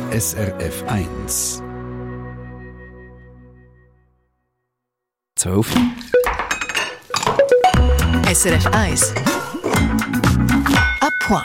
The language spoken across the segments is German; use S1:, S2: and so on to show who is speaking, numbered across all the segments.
S1: SRF 1. 12.
S2: SRF 1. À point.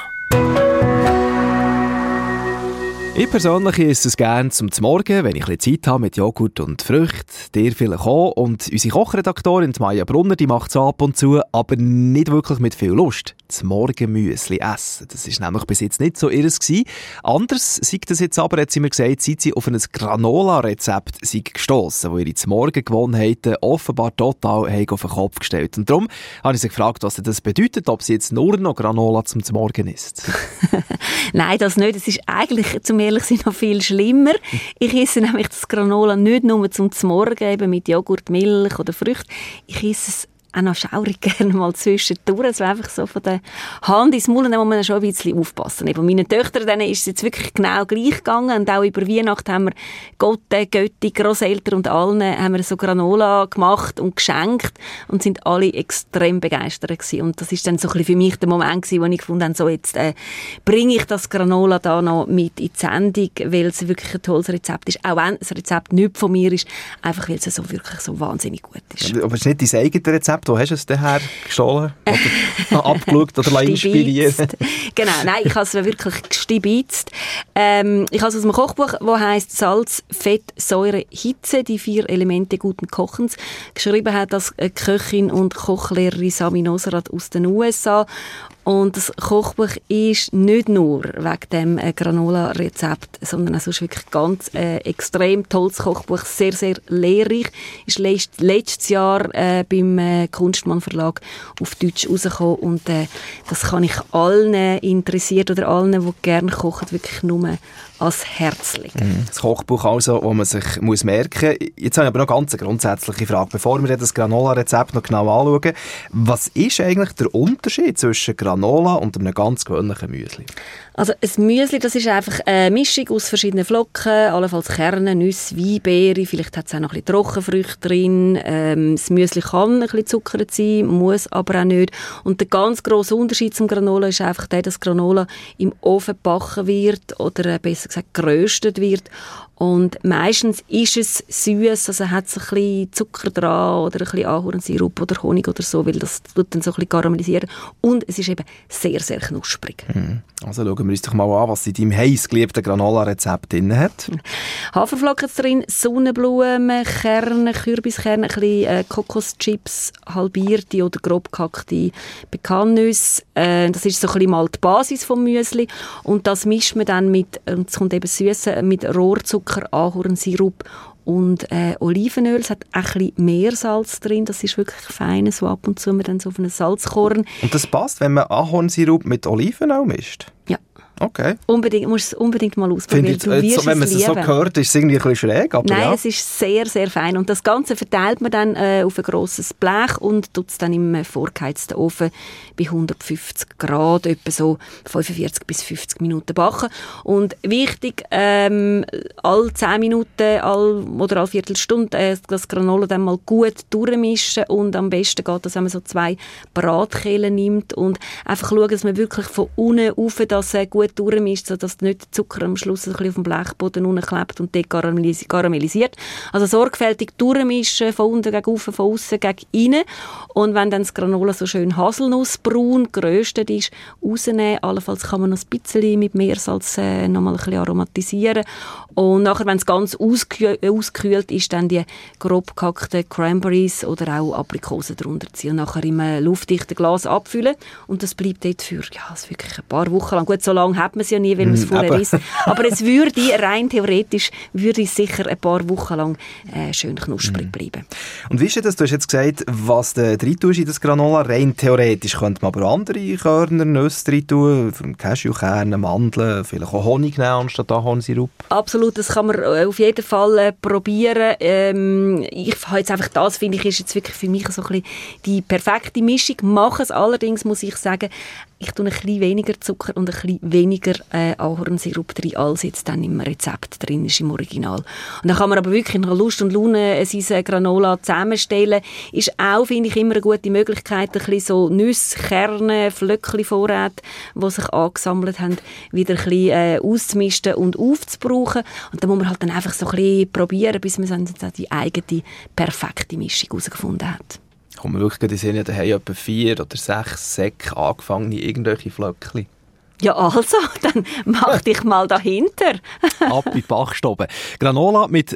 S3: Ich persönlich esse es gerne zum Morgen, wenn ich ein bisschen Zeit habe mit Joghurt und Früchten. Dir vielleicht auch. Und unsere Kochredaktorin Maja Brunner, die macht es ab und zu, aber nicht wirklich mit viel Lust. Das Morgenmüsli essen. Das war nämlich bis jetzt nicht so ihres gewesen. Anders sei das jetzt aber, hat sie mir gesagt, seit sie auf ein Granola-Rezept gestossen, wo ihre Morgengewohnheiten offenbar total auf den Kopf gestellt. Und darum habe ich sie gefragt, was das bedeutet, ob sie jetzt nur noch Granola zum Morgen isst.
S4: Nein, das nicht. Es ist eigentlich, zum ehrlich sein, noch viel schlimmer. Ich esse nämlich das Granola nicht nur zum Morgen, eben mit Joghurt, Milch oder Früchten. Ich esse es auch noch schaurig gerne mal zwischendurch. Also einfach so von der Hand ins Maul, da muss man schon ein bisschen aufpassen. Bei meinen Töchtern denen ist es jetzt wirklich genau gleich gegangen. Und auch über Weihnachten haben wir Götti, Grosseltern und allen haben wir so Granola gemacht und geschenkt und sind alle extrem begeistert gewesen. Und das ist dann so ein bisschen für mich der Moment gewesen, wo ich gefunden habe, so jetzt bringe ich das Granola da noch mit in die Sendung, weil es wirklich ein tolles Rezept ist. Auch wenn das Rezept nicht von mir ist, einfach weil es so wirklich so wahnsinnig gut ist.
S3: Aber es ist nicht dein eigenes Rezept? Wo hast du es daher gestohlen? Oder abgeschaut oder inspiriert?
S4: Genau, nein, ich habe es wirklich gestibitzt. Ich habe es aus einem Kochbuch, das heisst «Salz, Fett, Säure, Hitze, die 4 Elemente guten Kochens». Geschrieben hat das Köchin und Kochlehrerin Sami Nosrat aus den USA. Und das Kochbuch ist nicht nur wegen dem Granola-Rezept, sondern es ist wirklich ganz extrem tolles Kochbuch, sehr, sehr lehrreich. Ist letztes Jahr beim Kunstmann Verlag auf Deutsch rausgekommen und das kann ich allen interessiert oder allen, die gerne kochen, wirklich nur ans Herz legen. Das
S3: Kochbuch also, das man sich muss merken muss. Jetzt habe ich aber noch ganz eine grundsätzliche Frage, bevor wir das Granola-Rezept noch genau anschauen. Was ist eigentlich der Unterschied zwischen Granola und einem ganz gewöhnlichen Müsli?
S4: Also ein Müsli, das ist einfach eine Mischung aus verschiedenen Flocken, allenfalls Kerne, Nüsse, Weinbeere, vielleicht hat es auch noch ein bisschen Trockenfrüchte drin. Das Müsli kann ein bisschen zuckert sein, muss aber auch nicht. Und der ganz grosse Unterschied zum Granola ist einfach der, dass Granola im Ofen gebacken wird oder besser gesagt geröstet wird. Und meistens ist es süß, also hat es ein bisschen Zucker dran oder ein bisschen Ahornsirup oder Honig oder so, weil das tut dann so ein bisschen karamellisieren. Und es ist eben sehr, sehr knusprig.
S3: Also schauen wir uns doch mal an, was in deinem heißgeliebten Granola-Rezept drin hat.
S4: Haferflocken drin, Sonnenblumen, Kerne, Kürbiskerne, ein bisschen Kokoschips, halbierte oder grob gehackte Pekannüsse. Das ist so ein bisschen mal die Basis vom Müsli. Und das mischt man dann mit, und es kommt eben Süße, mit Rohrzucker, Ahornsirup und Olivenöl. Es hat ein bisschen mehr Salz drin. Das ist wirklich fein, so ab und zu man dann so auf einen Salzkorn.
S3: Und das passt, wenn man Ahornsirup mit Olivenöl mischt?
S4: Ja.
S3: Okay.
S4: Musst es unbedingt mal ausprobieren.
S3: Wenn man es so hört, ist es irgendwie ein bisschen schräg. Aber
S4: nein,
S3: ja.
S4: Es ist sehr, sehr fein. Und das Ganze verteilt man dann auf ein grosses Blech und tut es dann im vorgeheizten Ofen bei 150 Grad etwa so 45 bis 50 Minuten backen. Und wichtig, alle 10 Minuten oder alle Viertelstunde das Granola dann mal gut durchmischen und am besten geht das, wenn man so 2 Bratkehlen nimmt und einfach schauen, dass man wirklich von unten rauf das gut durchmischt, sodass nicht der Zucker am Schluss ein bisschen auf dem Blechboden unten klebt und dort karamellisiert. Also sorgfältig durchmischen, von unten gegen rauf, von außen gegen innen. Und wenn dann das Granola so schön haselnussbraun geröstet ist, rausnehmen. Allenfalls kann man noch ein bisschen mit Meersalz noch mal ein bisschen aromatisieren. Und nachher, wenn es ganz auskühlt ist, dann die grob gehackten Cranberries oder auch Aprikosen drunter ziehen und nachher im luftdichten Glas abfüllen. Und das bleibt dort für wirklich ein paar Wochen lang. Gut, so lange hat man es ja nie, weil man es vorher isst. Aber es würde rein theoretisch sicher ein paar Wochen lang schön knusprig bleiben.
S3: Und wie ist das? Du hast jetzt gesagt, was du rein tust in das Granola. Rein theoretisch könnte man aber andere Körner, Nüsse rein tun, Cashewkerne, Mandeln, vielleicht auch Honig nehmen anstatt Ahornsirup.
S4: Absolut, das kann man auf jeden Fall probieren. Ich habe jetzt einfach das, finde ich, ist jetzt wirklich für mich so ein bisschen die perfekte Mischung. Mache es allerdings, muss ich sagen, ich tue ein bisschen weniger Zucker und ein bisschen weniger Ahornsirup drin, als jetzt dann im Rezept drin ist, im Original. Und dann kann man aber wirklich nach Lust und Laune sein Granola zusammenstellen. Ist auch, finde ich, immer eine gute Möglichkeit, ein bisschen so Nüsse, Kerne, Flöckchen Vorräte, die sich angesammelt haben, wieder ein bisschen auszumisten und aufzubrauchen. Und dann muss man halt dann einfach so ein bisschen probieren, bis man dann die eigene perfekte Mischung herausgefunden hat.
S3: Kommen wir wirklich in Sinn, da haben etwa 4 oder 6 Säcke angefangene irgendwelche Flöckchen.
S4: Ja, also, dann mach dich mal dahinter.
S3: Ab in die Bachstube. Granola mit...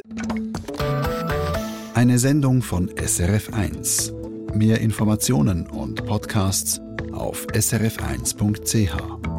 S1: Eine Sendung von SRF1. Mehr Informationen und Podcasts auf srf1.ch.